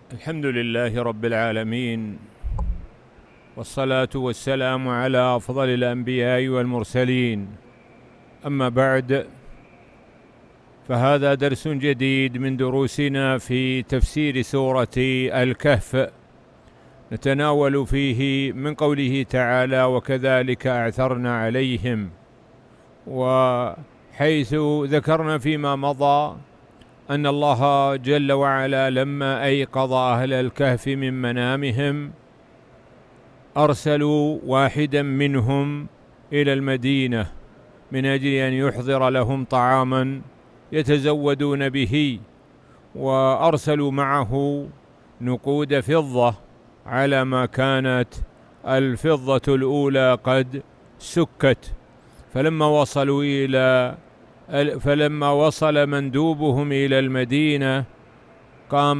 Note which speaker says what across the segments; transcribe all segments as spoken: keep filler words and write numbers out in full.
Speaker 1: الحمد لله رب العالمين، والصلاة والسلام على أفضل الأنبياء والمرسلين. أما بعد، فهذا درس جديد من دروسنا في تفسير سورة الكهف، نتناول فيه من قوله تعالى: وكذلك أعثرنا عليهم، وحيث ذكرنا فيما مضى أن الله جل وعلا لما أيقظ أهل الكهف من منامهم أرسلوا واحدا منهم إلى المدينة من أجل أن يحضر لهم طعاما يتزودون به، وأرسلوا معه نقود فضة على ما كانت الفضة الأولى قد سكت. فلما وصلوا إلى فلما وصل مندوبهم إلى المدينة قام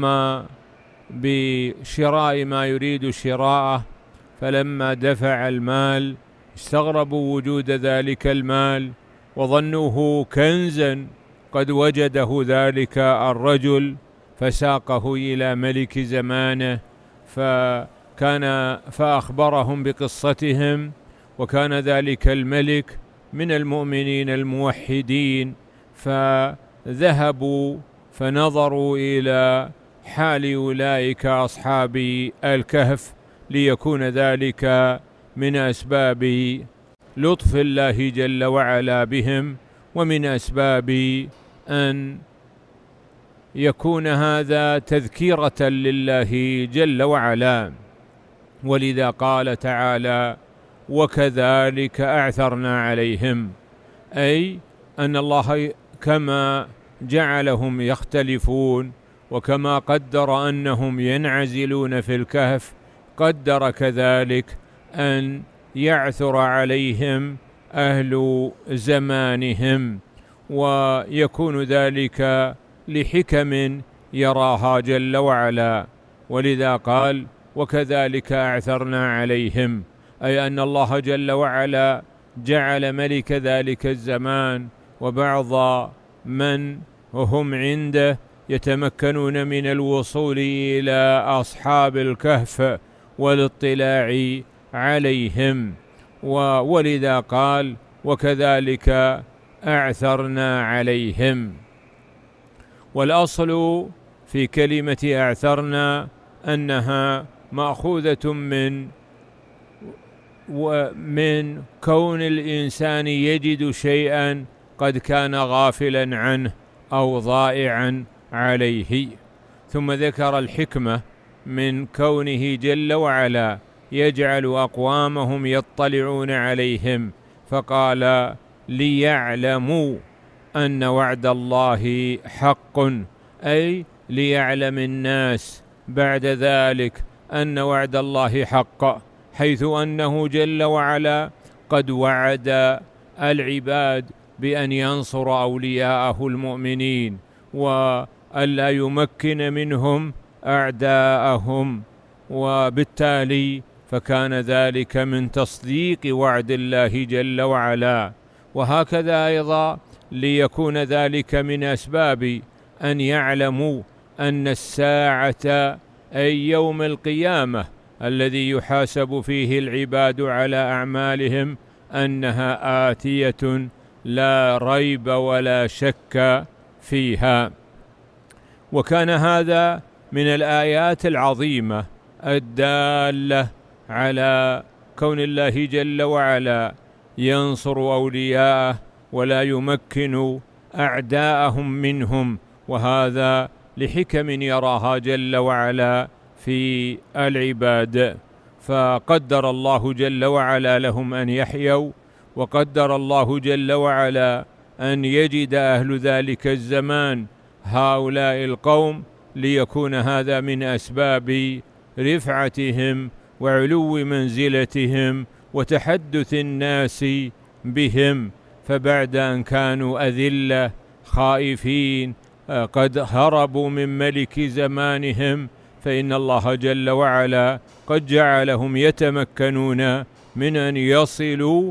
Speaker 1: بشراء ما يريد شراءه، فلما دفع المال استغربوا وجود ذلك المال وظنوه كنزا قد وجده ذلك الرجل، فساقه إلى ملك زمانه فكان فأخبرهم بقصتهم، وكان ذلك الملك من المؤمنين الموحدين، فذهبوا فنظروا إلى حال أولئك أصحاب الكهف ليكون ذلك من أسباب لطف الله جل وعلا بهم، ومن أسباب أن يكون هذا تذكيرة لله جل وعلا. ولذا قال تعالى: وكذلك أعثرنا عليهم، أي أن الله كما جعلهم يختلفون وكما قدر أنهم ينعزلون في الكهف، قدر كذلك أن يعثر عليهم أهل زمانهم، ويكون ذلك لحكم يراها جل وعلا. ولذا قال: وكذلك أعثرنا عليهم، أي أن الله جل وعلا جعل ملك ذلك الزمان وبعض من هم عنده يتمكنون من الوصول إلى أصحاب الكهف والاطلاع عليهم، ولذا قال: وكذلك أعثرنا عليهم. والأصل في كلمة أعثرنا أنها مأخوذة من ومن كون الإنسان يجد شيئا قد كان غافلا عنه أو ضائعا عليه، ثم ذكر الحكمة من كونه جل وعلا يجعل أقوامهم يطلعون عليهم، فقال: ليعلموا أن وعد الله حق، أي ليعلم الناس بعد ذلك أن وعد الله حق، حيث أنه جل وعلا قد وعد العباد بأن ينصر أولياءه المؤمنين وألا يمكن منهم أعداءهم، وبالتالي فكان ذلك من تصديق وعد الله جل وعلا. وهكذا أيضا ليكون ذلك من أسباب أن يعلموا أن الساعة أي يوم القيامة الذي يحاسب فيه العباد على أعمالهم أنها آتية لا ريب ولا شك فيها. وكان هذا من الآيات العظيمة الدالة على كون الله جل وعلا ينصر أولياءه ولا يمكن أعداءهم منهم، وهذا لحكم يراها جل وعلا في العباد. فقدر الله جل وعلا لهم أن يحيوا، وقدر الله جل وعلا أن يجد أهل ذلك الزمان هؤلاء القوم، ليكون هذا من أسباب رفعتهم وعلو منزلتهم وتحدث الناس بهم. فبعد أن كانوا أذلة خائفين قد هربوا من ملك زمانهم، فإن الله جل وعلا قد جعلهم يتمكنون من أن يصلوا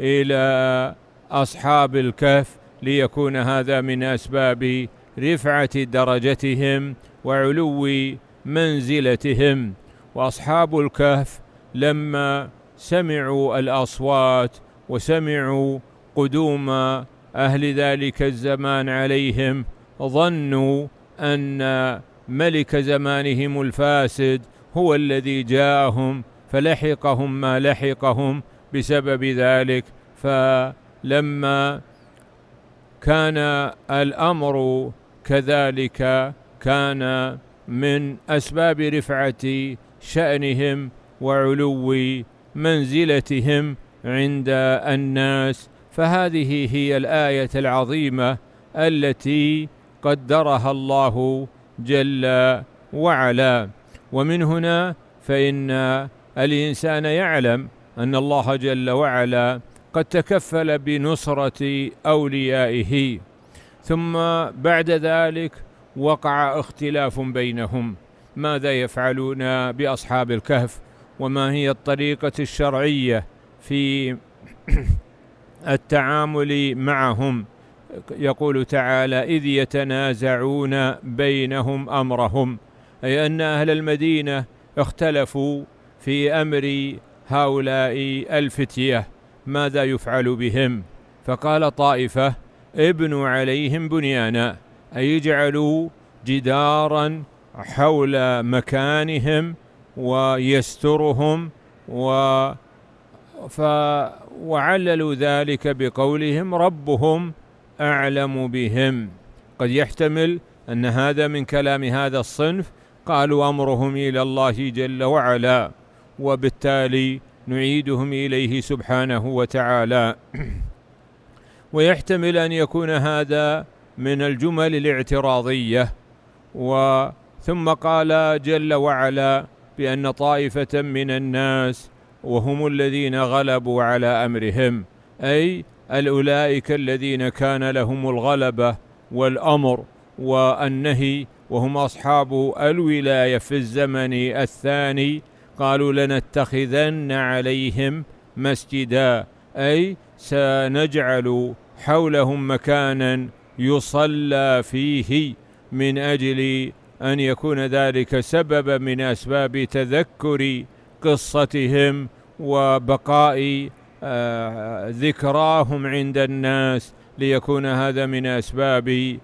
Speaker 1: إلى أصحاب الكهف، ليكون هذا من أسباب رفعة درجتهم وعلو منزلتهم. وأصحاب الكهف لما سمعوا الأصوات وسمعوا قدوم أهل ذلك الزمان عليهم ظنوا أن ملك زمانهم الفاسد هو الذي جاءهم، فلحقهم ما لحقهم بسبب ذلك. فلما كان الأمر كذلك كان من أسباب رفعة شأنهم وعلو منزلتهم عند الناس. فهذه هي الآية العظيمة التي قدرها الله جل وعلا. ومن هنا فإن الإنسان يعلم أن الله جل وعلا قد تكفل بنصرة أوليائه. ثم بعد ذلك وقع اختلاف بينهم، ماذا يفعلون بأصحاب الكهف، وما هي الطريقة الشرعية في التعامل معهم. يقول تعالى: إذ يتنازعون بينهم أمرهم، أي أن أهل المدينة اختلفوا في أمر هؤلاء الفتية ماذا يفعل بهم. فقال طائفة: ابنوا عليهم بنيانا، أي اجعلوا جدارا حول مكانهم ويسترهم، و ف... وعللوا ذلك بقولهم: ربهم أعلم بهم. قد يحتمل أن هذا من كلام هذا الصنف، قالوا أمرهم إلى الله جل وعلا، وبالتالي نعيدهم إليه سبحانه وتعالى. ويحتمل أن يكون هذا من الجمل الاعتراضية. وثم قال جل وعلا بأن طائفة من الناس وهم الذين غلبوا على أمرهم، أي أولئك الذين كان لهم الغلبة والأمر والنهي، وهم أصحاب الولاية في الزمن الثاني، قالوا: لنتخذن عليهم مسجدا، أي سنجعل حولهم مكانا يصلى فيه، من أجل أن يكون ذلك سببا من أسباب تذكر قصتهم وبقاء آه ذكراهم عند الناس، ليكون هذا من أسباب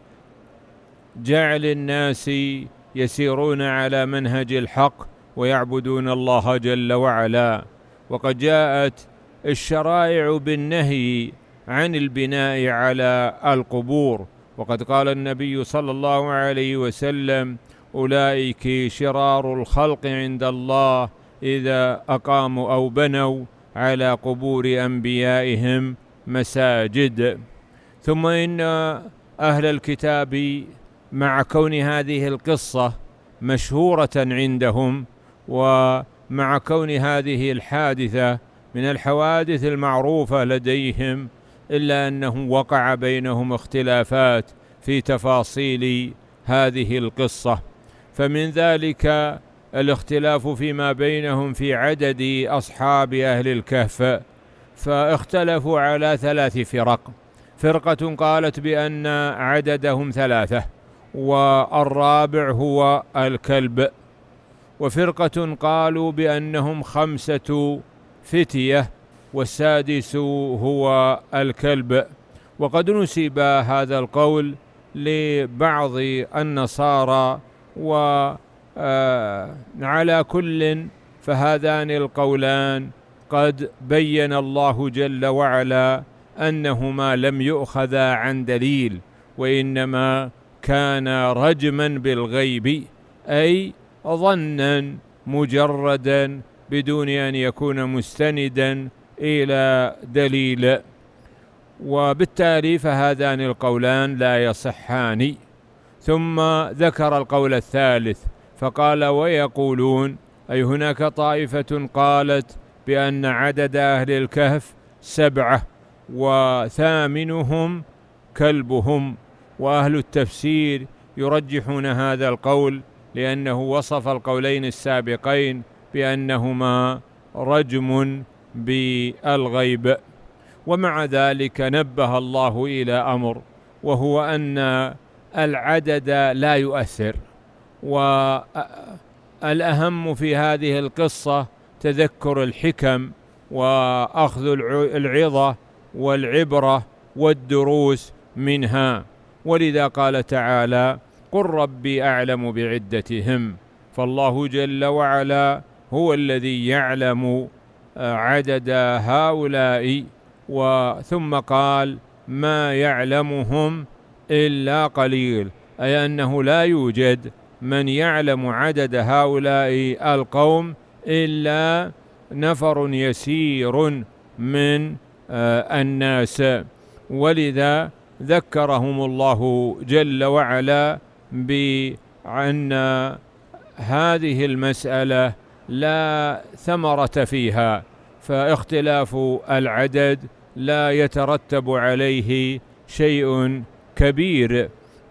Speaker 1: جعل الناس يسيرون على منهج الحق ويعبدون الله جل وعلا. وقد جاءت الشرائع بالنهي عن البناء على القبور، وقد قال النبي صلى الله عليه وسلم: أولئك شرار الخلق عند الله إذا أقاموا أو بنوا على قبور أنبيائهم مساجد. ثم إن أهل الكتاب مع كون هذه القصة مشهورة عندهم، ومع كون هذه الحادثة من الحوادث المعروفة لديهم، إلا أنه وقع بينهم اختلافات في تفاصيل هذه القصة. فمن ذلك الاختلاف فيما بينهم في عدد أصحاب أهل الكهف، فاختلفوا على ثلاث فرق. فرقة قالت بأن عددهم ثلاثة والرابع هو الكلب، وفرقة قالوا بأنهم خمسة فتية والسادس هو الكلب. وقد نسب هذا القول لبعض النصارى، وعلى كل فهذان القولان قد بين الله جل وعلا أنهما لم يؤخذا عن دليل، وإنما كان رجما بالغيب، أي ظنا مجردا بدون أن يكون مستندا إلى دليل. وبالتالي فهذان القولان لا يصحان. ثم ذكر القول الثالث فقال: ويقولون، أي هناك طائفة قالت بأن عدد أهل الكهف سبعة وثامنهم كلبهم. وأهل التفسير يرجحون هذا القول لأنه وصف القولين السابقين بأنهما رجم بالغيب. ومع ذلك نبه الله إلى أمر، وهو أن العدد لا يؤثر، الأهم في هذه القصة تذكر الحكم وأخذ العظة والعبرة والدروس منها. ولذا قال تعالى: قل ربي أعلم بعدتهم. فالله جل وعلا هو الذي يعلم عدد هؤلاء، وثم قال: ما يعلمهم إلا قليل، أي أنه لا يوجد من يعلم عدد هؤلاء القوم إلا نفر يسير من الناس. ولذا ذكرهم الله جل وعلا بأن هذه المسألة لا ثمرة فيها، فاختلاف العدد لا يترتب عليه شيء كبير.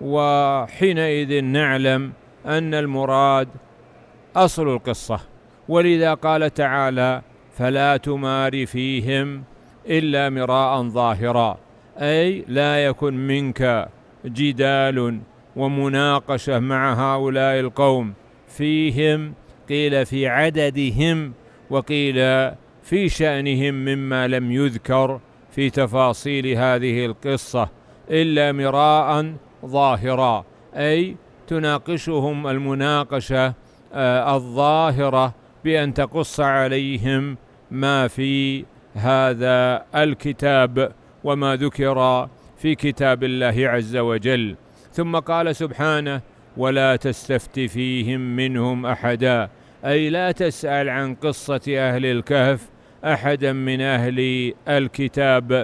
Speaker 1: وحينئذ نعلم أن المراد أصل القصة. ولذا قال تعالى: فلا تمار فيهم إلا مراء ظاهرا، أي لا يكن منك جدال ومناقشة مع هؤلاء القوم فيهم، قيل في عددهم وقيل في شأنهم مما لم يذكر في تفاصيل هذه القصة، إلا مراء ظاهرا، أي تناقشهم المناقشة الظاهرة بأن تقص عليهم ما في هذا الكتاب وما ذكر في كتاب الله عز وجل. ثم قال سبحانه: ولا تستفت فيهم منهم أحدا، أي لا تسأل عن قصة أهل الكهف أحدا من أهل الكتاب،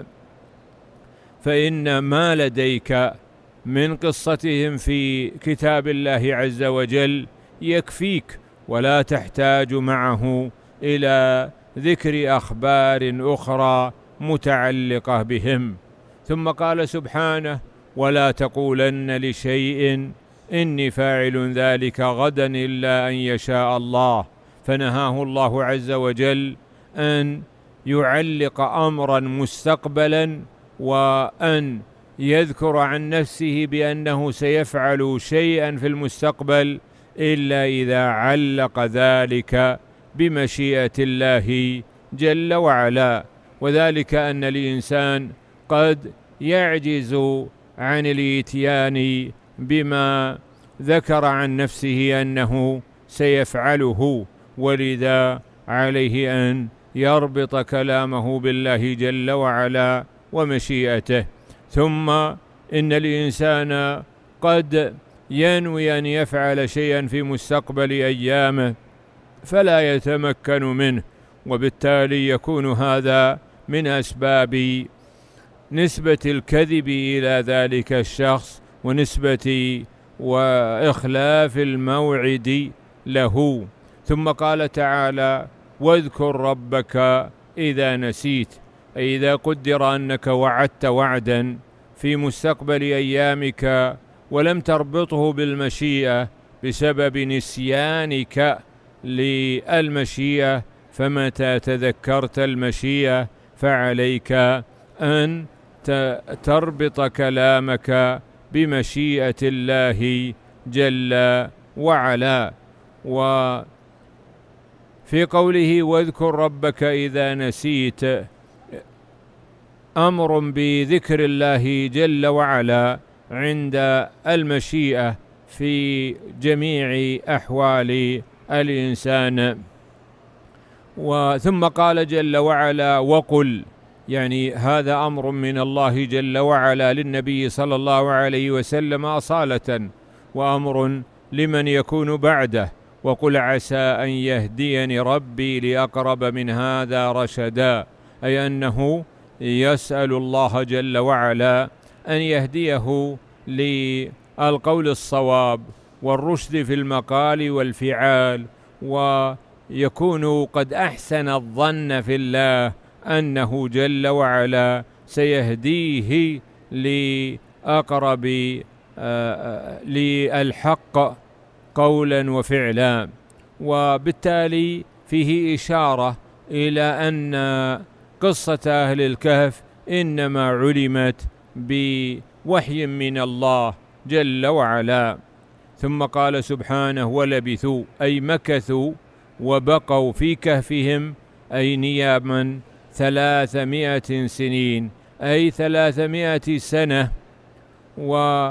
Speaker 1: فإن ما لديك من قصتهم في كتاب الله عز وجل يكفيك، ولا تحتاج معه إلى ذكر أخبار أخرى متعلقة بهم. ثم قال سبحانه: ولا تقولن لشيء إني فاعل ذلك غدا إلا أن يشاء الله. فنهاه الله عز وجل أن يعلق أمرا مستقبلا، وأن يذكر عن نفسه بأنه سيفعل شيئا في المستقبل إلا إذا علق ذلك بمشيئة الله جل وعلا. وذلك أن الإنسان قد يعجز عن الإتيان بما ذكر عن نفسه أنه سيفعله، ولذا عليه أن يربط كلامه بالله جل وعلا ومشيئته. ثم إن الإنسان قد ينوي أن يفعل شيئا في مستقبل أيامه فلا يتمكن منه، وبالتالي يكون هذا من أسباب نسبة الكذب إلى ذلك الشخص ونسبة وإخلاف الموعد له. ثم قال تعالى: واذكر ربك إذا نسيت، أي إذا قدر أنك وعدت وعدا في مستقبل أيامك ولم تربطه بالمشيئة بسبب نسيانك للمشيئة، فمتى تذكرت المشيئة فعليك أن تربط كلامك بمشيئة الله جل وعلا. وفي قوله: واذكر ربك إذا نسيت، أمر بذكر الله جل وعلا عند المشيئة في جميع أحوال الإنسان. وثم قال جل وعلا: وقل، يعني هذا أمر من الله جل وعلا للنبي صلى الله عليه وسلم أصالة، وأمر لمن يكون بعده: وقل عسى أن يهديني ربي لأقرب من هذا رشدا، أي أنه يسأل الله جل وعلا أن يهديه للقول الصواب والرشد في المقال والفعال، ويكون قد أحسن الظن في الله أنه جل وعلا سيهديه لأقرب للحق قولا وفعلا. وبالتالي فيه إشارة إلى أن قصة أهل الكهف إنما علمت بوحي من الله جل وعلا. ثم قال سبحانه ولبثوا أي مكثوا وبقوا في كهفهم أي نياما ثلاثمائة سنين أي ثلاثمائة سنة و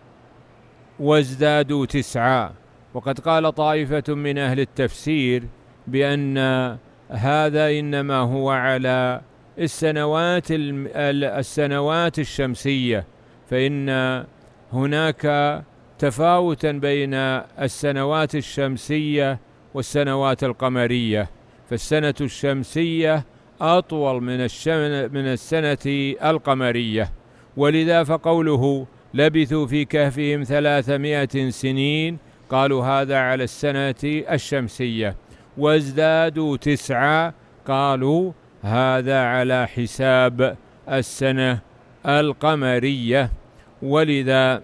Speaker 1: وازدادوا تسعا. وقد قال طائفة من أهل التفسير بأن هذا إنما هو على السنوات السنوات الشمسية، فإن هناك تفاوتا بين السنوات الشمسية والسنوات القمرية، فالسنة الشمسية أطول من من السنة القمرية، ولذا فقوله لبثوا في كهفهم ثلاثمائة سنين قالوا هذا على السنة الشمسية، وازدادوا تسعة قالوا هذا على حساب السنة القمرية. ولذا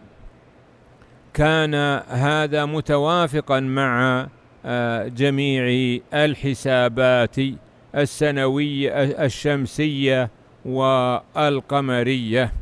Speaker 1: كان هذا متوافقا مع جميع الحسابات السنوية الشمسية والقمرية.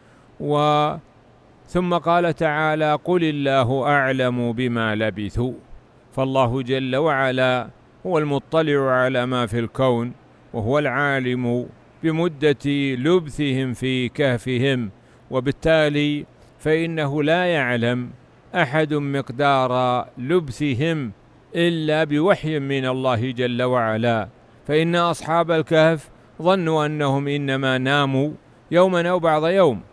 Speaker 1: و ثم قال تعالى قل الله أعلم بما لبثوا، فالله جل وعلا هو المطلع على ما في الكون، وهو العالم بمدة لبثهم في كهفهم، وبالتالي فإنه لا يعلم أحد مقدار لبثهم إلا بوحي من الله جل وعلا. فإن أصحاب الكهف ظنوا أنهم إنما ناموا يوما أو بعض يوم،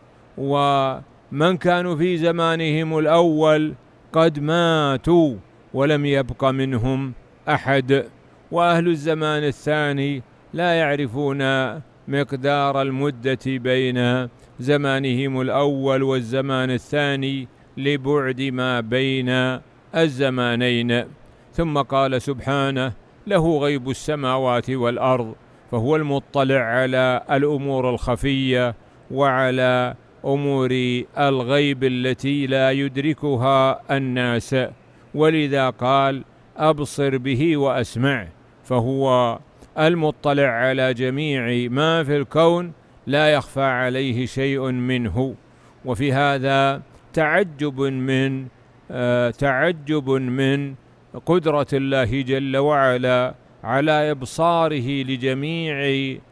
Speaker 1: ومن كانوا في زمانهم الأول قد ماتوا ولم يبق منهم أحد، وأهل الزمان الثاني لا يعرفون مقدار المدة بين زمانهم الأول والزمان الثاني لبعد ما بين الزمانين. ثم قال سبحانه له غيب السماوات والأرض، فهو المطلع على الأمور الخفية وعلى أمور الغيب التي لا يدركها الناس، ولذا قال أبصر به وأسمع، فهو المطلع على جميع ما في الكون لا يخفى عليه شيء منه. وفي هذا تعجب من آه تعجب من قدرة الله جل وعلا على إبصاره لجميع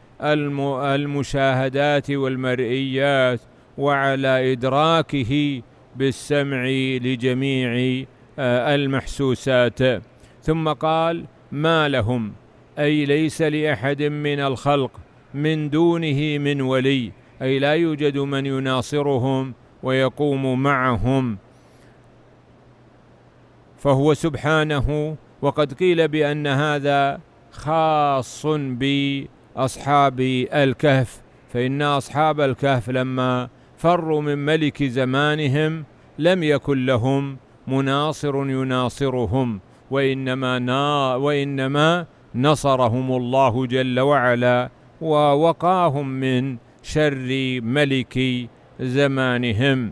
Speaker 1: المشاهدات والمرئيات، وعلى إدراكه بالسمع لجميع المحسوسات. ثم قال ما لهم أي ليس لأحد من الخلق من دونه من ولي، أي لا يوجد من يناصرهم ويقوم معهم، فهو سبحانه. وقد قيل بأن هذا خاص بأصحاب الكهف، فإن أصحاب الكهف لما فروا من ملك زمانهم لم يكن لهم مناصر يناصرهم، وإنما, نا وإنما نصرهم الله جل وعلا ووقاهم من شر ملك زمانهم.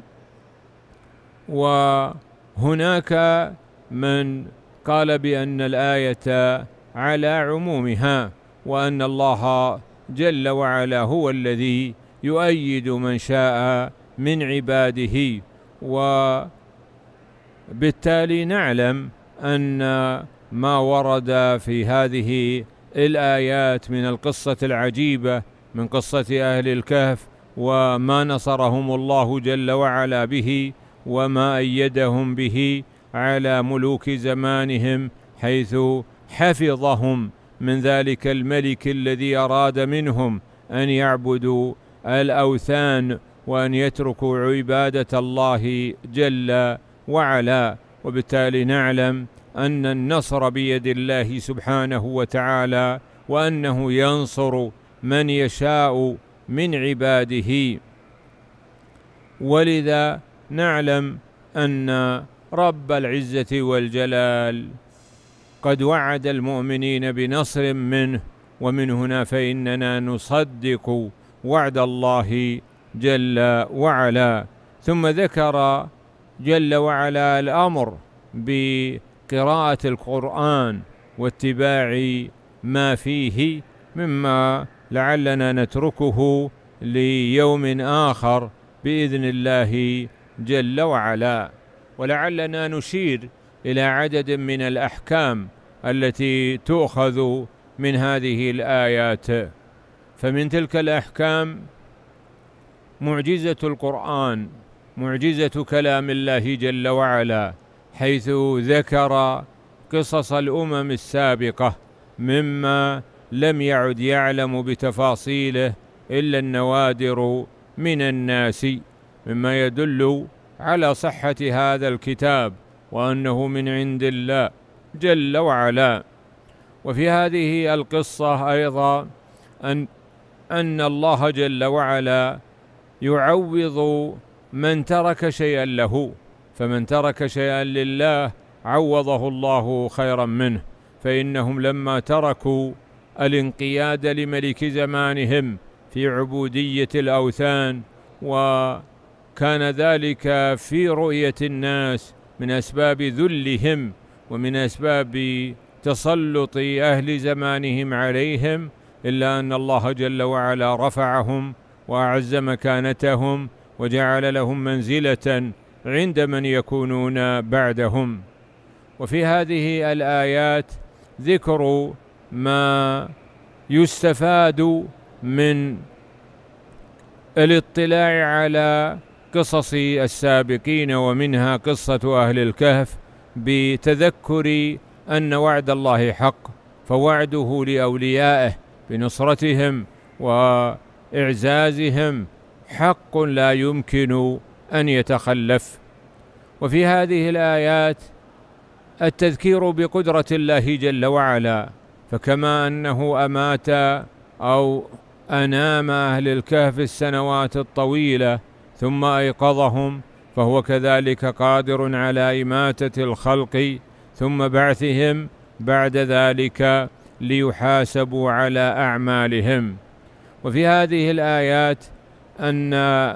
Speaker 1: وهناك من قال بأن الآية على عمومها، وأن الله جل وعلا هو الذي يؤيد من شاء من عباده. وبالتالي نعلم أن ما ورد في هذه الآيات من القصة العجيبة من قصة أهل الكهف، وما نصرهم الله جل وعلا به، وما أيدهم به على ملوك زمانهم، حيث حفظهم من ذلك الملك الذي أراد منهم أن يعبدوا الأوثان وأن يتركوا عبادة الله جل وعلا. وبالتالي نعلم أن النصر بيد الله سبحانه وتعالى، وأنه ينصر من يشاء من عباده. ولذا نعلم أن رب العزة والجلال قد وعد المؤمنين بنصر منه، ومن هنا فإننا نصدق وعد الله جل وعلا. ثم ذكر جل وعلا الأمر بقراءة القرآن واتباع ما فيه، مما لعلنا نتركه ليوم آخر بإذن الله جل وعلا. ولعلنا نشير إلى عدد من الأحكام التي تؤخذ من هذه الآيات. فمن تلك الأحكام معجزة القرآن، معجزة كلام الله جل وعلا، حيث ذكر قصص الأمم السابقة مما لم يعد يعلم بتفاصيله إلا النوادر من الناس، مما يدل على صحة هذا الكتاب وأنه من عند الله جل وعلا. وفي هذه القصة أيضا أن أن الله جل وعلا يعوض من ترك شيئا له، فمن ترك شيئا لله عوضه الله خيرا منه، فإنهم لما تركوا الانقياد لملك زمانهم في عبودية الأوثان، وكان ذلك في رؤية الناس من أسباب ذلهم ومن أسباب تسلط أهل زمانهم عليهم، إلا أن الله جل وعلا رفعهم وأعز مكانتهم وجعل لهم منزلة عند من يكونون بعدهم. وفي هذه الآيات ذكر ما يستفاد من الاطلاع على قصص السابقين، ومنها قصة أهل الكهف، بتذكر أن وعد الله حق، فوعده لأوليائه بنصرتهم وإعزازهم حق لا يمكن أن يتخلف. وفي هذه الآيات التذكير بقدرة الله جل وعلا، فكما أنه أمات أو أنام أهل الكهف السنوات الطويلة ثم أيقظهم، فهو كذلك قادر على إماتة الخلق ثم بعثهم بعد ذلك ليحاسبوا على أعمالهم. وفي هذه الآيات أن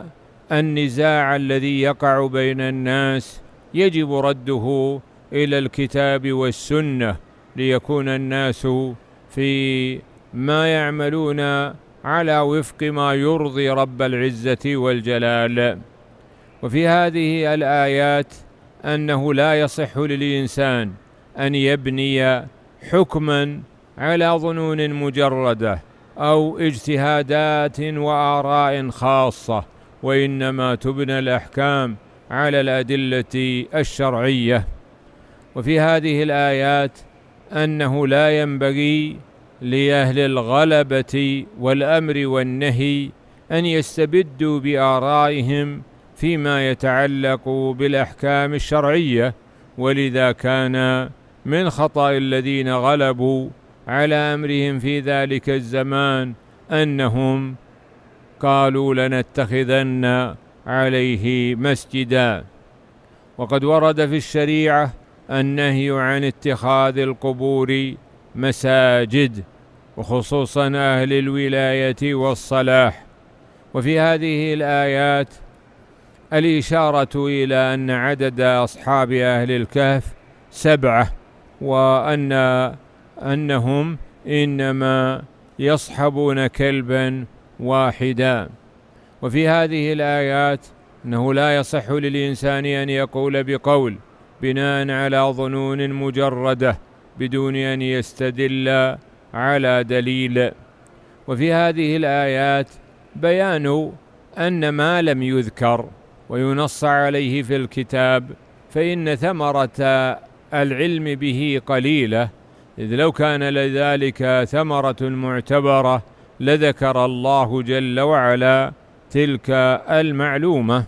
Speaker 1: النزاع الذي يقع بين الناس يجب رده إلى الكتاب والسنة، ليكون الناس في ما يعملون على وفق ما يرضي رب العزة والجلال. وفي هذه الآيات أنه لا يصح للإنسان أن يبني حكما على ظنون مجردة أو اجتهادات وآراء خاصة، وإنما تبنى الأحكام على الأدلة الشرعية. وفي هذه الآيات أنه لا ينبغي لأهل الغلبة والأمر والنهي أن يستبدوا بآرائهم فيما يتعلق بالأحكام الشرعية، ولذا كان من خطأ الذين غلبوا على أمرهم في ذلك الزمان أنهم قالوا لنتخذن عليه مسجدا. وقد ورد في الشريعة النهي عن اتخاذ القبور مساجد، وخصوصا أهل الولاية والصلاح. وفي هذه الآيات الإشارة إلى أن عدد أصحاب أهل الكهف سبعة، وأن أنهم إنما يصحبون كلبا واحدا. وفي هذه الآيات أنه لا يصح للإنسان أن يقول بقول بناء على ظنون مجردة بدون أن يستدل على دليل. وفي هذه الآيات بيان أن ما لم يذكر وينص عليه في الكتاب فإن ثمرة العلم به قليلة، إذ لو كان لذلك ثمرة معتبرة لذكر الله جل وعلا تلك المعلومة.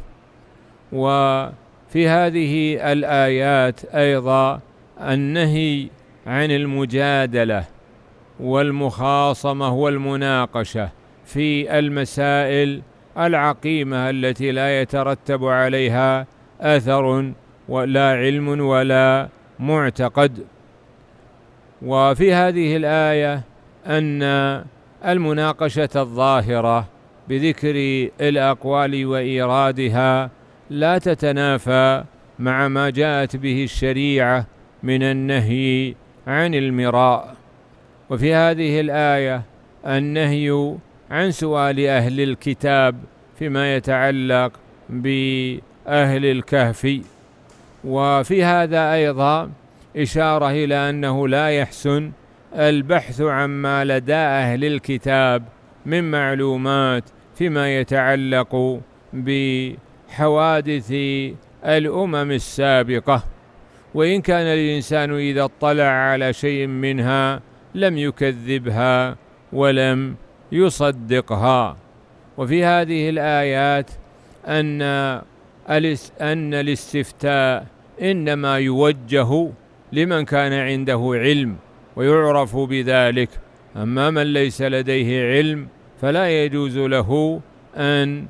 Speaker 1: وفي هذه الآيات أيضا النهي عن المجادلة والمخاصمة والمناقشة في المسائل العقيمة التي لا يترتب عليها أثر ولا علم ولا معتقد. وفي هذه الآية أن المناقشة الظاهرة بذكر الأقوال وإيرادها لا تتنافى مع ما جاءت به الشريعة من النهي عن المراء. وفي هذه الآية النهي عن سؤال أهل الكتاب فيما يتعلق بأهل الكهف. وفي هذا أيضا إشارة إلى أنه لا يحسن البحث عما لدى أهل الكتاب من معلومات فيما يتعلق بحوادث الأمم السابقة، وإن كان الإنسان إذا اطلع على شيء منها لم يكذبها ولم يصدقها. وفي هذه الآيات أن أن الاستفتاء إنما يوجه لمن كان عنده علم ويعرف بذلك، أما من ليس لديه علم فلا يجوز له أن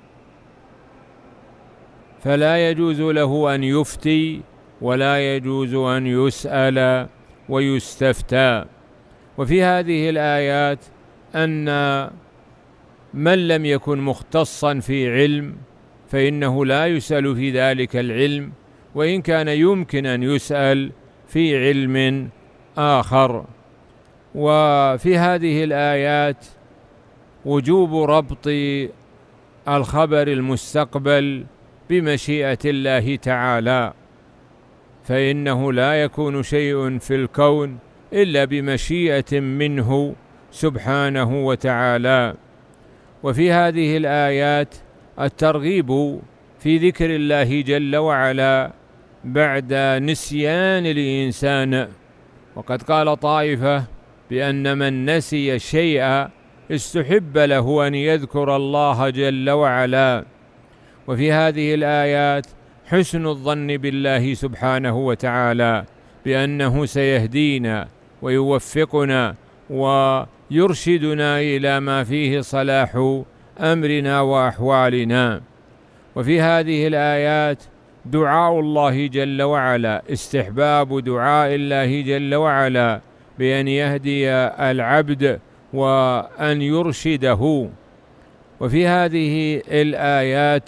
Speaker 1: فلا يجوز له أن يفتي ولا يجوز أن يسأل ويستفتى. وفي هذه الآيات أن من لم يكن مختصا في علم فإنه لا يسأل في ذلك العلم، وإن كان يمكن أن يسأل في علم آخر. وفي هذه الآيات وجوب ربط الخبر المستقبل بمشيئة الله تعالى، فإنه لا يكون شيء في الكون إلا بمشيئة منه سبحانه وتعالى. وفي هذه الآيات الترغيب في ذكر الله جل وعلا بعد نسيان الإنسان، وقد قال طائفة بأن من نسي شيئا استحب له أن يذكر الله جل وعلا. وفي هذه الآيات حسن الظن بالله سبحانه وتعالى بأنه سيهدينا ويوفقنا ويرشدنا إلى ما فيه صلاح أمرنا وأحوالنا. وفي هذه الآيات دعاء الله جل وعلا، استحباب دعاء الله جل وعلا بأن يهدي العبد وأن يرشده. وفي هذه الآيات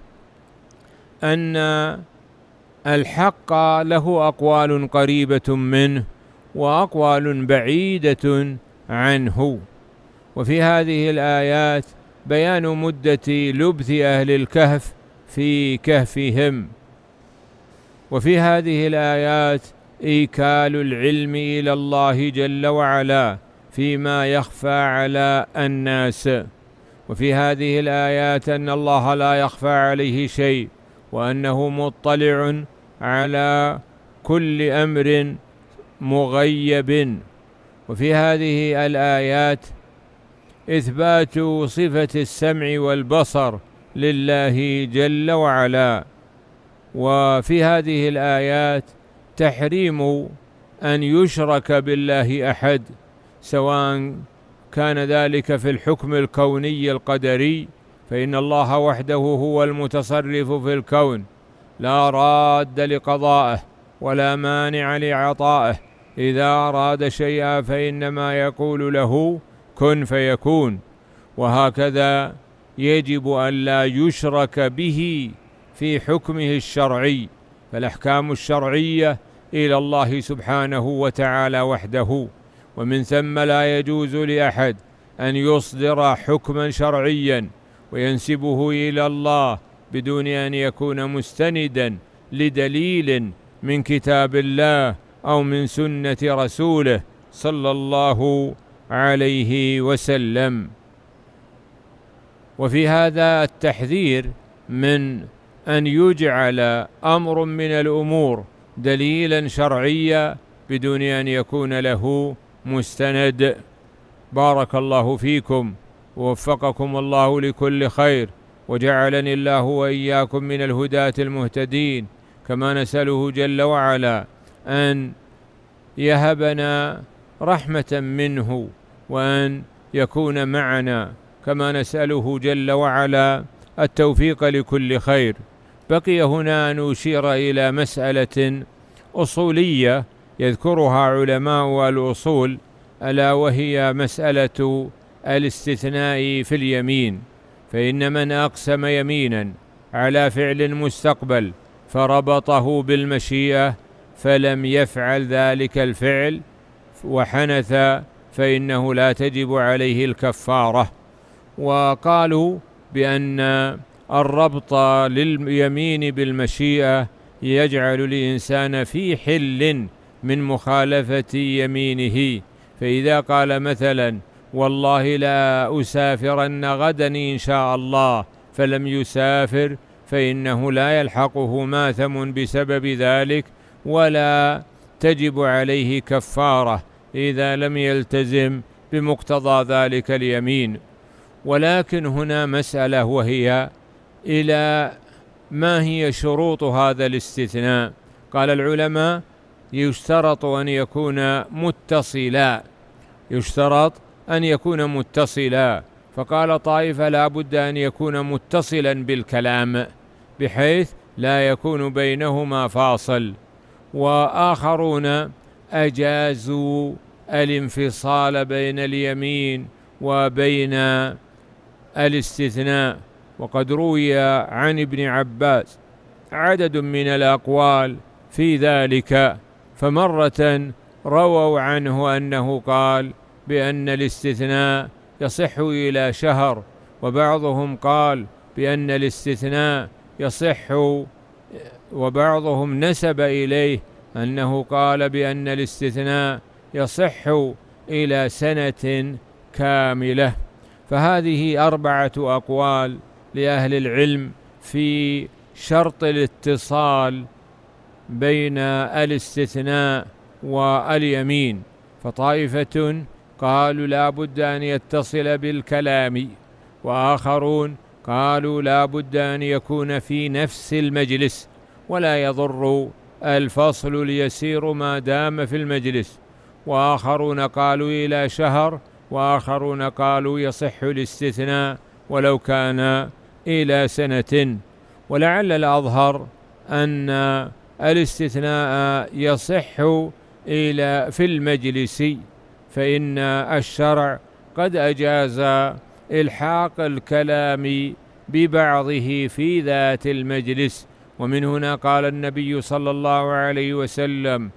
Speaker 1: أن الحق له أقوال قريبة منه وأقوال بعيدة عنه. وفي هذه الآيات بيان مدة لبث أهل الكهف في كهفهم. وفي هذه الآيات إيكال العلم إلى الله جل وعلا فيما يخفى على الناس. وفي هذه الآيات أن الله لا يخفى عليه شيء، وأنه مطلع على كل أمر مغيب. وفي هذه الآيات إثبات صفة السمع والبصر لله جل وعلا. وفي هذه الآيات تحريم أن يشرك بالله أحد، سواء كان ذلك في الحكم الكوني القدري، فإن الله وحده هو المتصرف في الكون، لا راد لقضائه ولا مانع لعطائه. إذا أراد شيئا فإنما يقول له كن فيكون. وهكذا يجب أن لا يشرك به في حكمه الشرعي، فالأحكام الشرعية إلى الله سبحانه وتعالى وحده، ومن ثم لا يجوز لأحد أن يصدر حكما شرعيا وينسبه إلى الله بدون أن يكون مستندا لدليل من كتاب الله أو من سنة رسوله صلى الله عليه وسلم. وفي هذا التحذير من أن يجعل أمر من الأمور دليلا شرعيا بدون أن يكون له مستند. بارك الله فيكم ووفقكم الله لكل خير، وجعلني الله وإياكم من الهداة المهتدين. كما نسأله جل وعلا أن يهبنا رحمة منه وأن يكون معنا، كما نسأله جل وعلا التوفيق لكل خير. بقي هنا أن أشير إلى مسألة أصولية يذكرها علماء الأصول، ألا وهي مسألة الاستثناء في اليمين. فإن من أقسم يمينا على فعل مستقبل فربطه بالمشيئة فلم يفعل ذلك الفعل وحنث، فإنه لا تجب عليه الكفارة. وقالوا بأن الربط لليمين بالمشيئة يجعل الإنسان في حل من مخالفة يمينه. فإذا قال مثلا والله لا أسافرن غدا إن شاء الله فلم يسافر، فإنه لا يلحقه ماثم بسبب ذلك، ولا تجب عليه كفارة إذا لم يلتزم بمقتضى ذلك اليمين. ولكن هنا مسألة، وهي إلى ما هي شروط هذا الاستثناء؟ قال العلماء يشترط أن يكون متصلا، يشترط أن يكون متصلا. فقال طائفة لا بد أن يكون متصلا بالكلام بحيث لا يكون بينهما فاصل، وآخرون أجازوا الانفصال بين اليمين وبين الاستثناء. وقد روي عن ابن عباس عدد من الأقوال في ذلك، فمرة رووا عنه أنه قال بأن الاستثناء يصح إلى شهر، وبعضهم قال بأن الاستثناء يصح، وبعضهم نسب إليه أنه قال بأن الاستثناء يصح إلى سنة كاملة. فهذه أربعة أقوال لأهل العلم في شرط الاتصال بين الاستثناء واليمين. فطائفة قالوا لا بد أن يتصل بالكلام، وآخرون قالوا لا بد أن يكون في نفس المجلس ولا يضر الفصل اليسير ما دام في المجلس، وآخرون قالوا إلى شهر، وآخرون قالوا يصح الاستثناء ولو كان إلى سنة. ولعل الأظهر أن الاستثناء يصح إلى في المجلس، فإن الشرع قد أجاز إلحاق الكلام ببعضه في ذات المجلس. ومن هنا قال النبي صلى الله عليه وسلم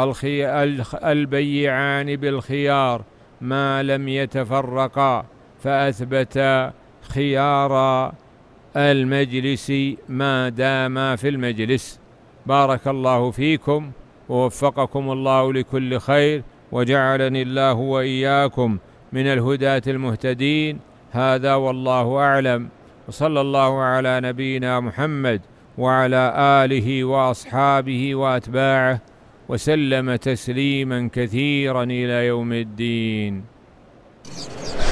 Speaker 1: البيعان بالخيار ما لم يتفرقا، فأثبت خيار المجلس ما دام في المجلس. بارك الله فيكم ووفقكم الله لكل خير، وجعلني الله وإياكم من الهداة المهتدين. هذا والله أعلم، وصلى الله على نبينا محمد وعلى آله وأصحابه وأتباعه وسلم تسليما كثيرا إلى يوم الدين.